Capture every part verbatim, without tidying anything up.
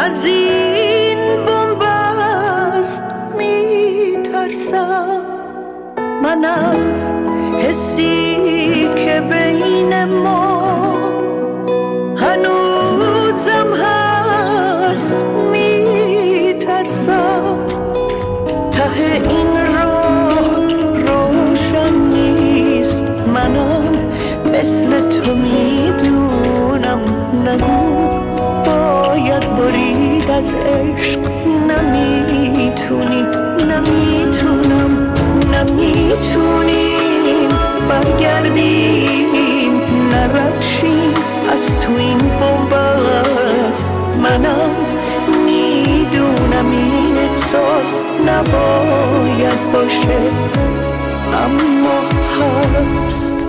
از این بنبست میترسم، من از حسی که بین ما هنوزم هست میترسم. ته این راه روشن نیست، منم مثل تو میدونم. نگو باید برید از عشق، نمیتونی نمیتونم نمیتونیم برگردیم، نرد شیم از تو این بنبست. منم میدونم این احساس نباید باشه اما هست.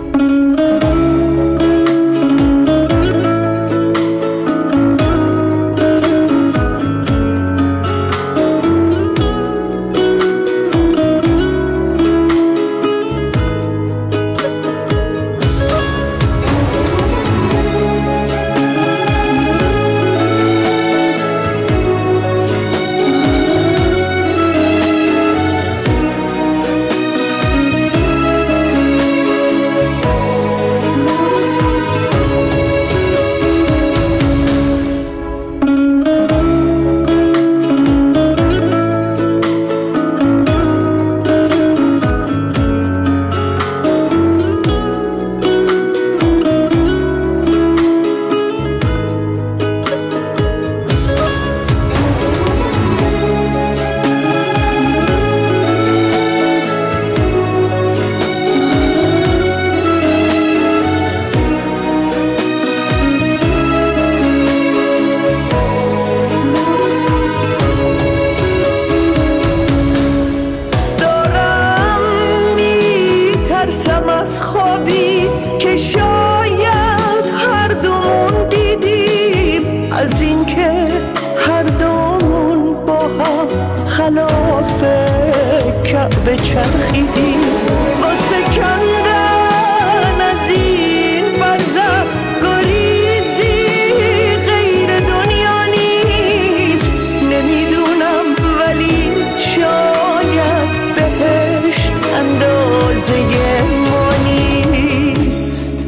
از خوابی که شاید هر دومون دیدیم، از این که هر دومون با هم خلاف کعبه چرخیدیم. واسه کندن از این برزخ گریزی غیر دنیا نیست. نمیدونم ولی شاید بهشت اندازه ما نیست.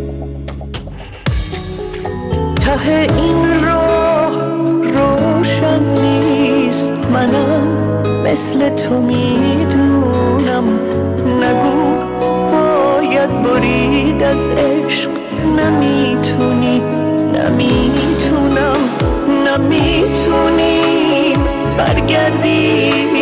ته این راه روشن نیست، منم مثل تو میدونم. نگو باید برید از عشق، نمیتونی نمیتونم نمیتونیم برگردیم،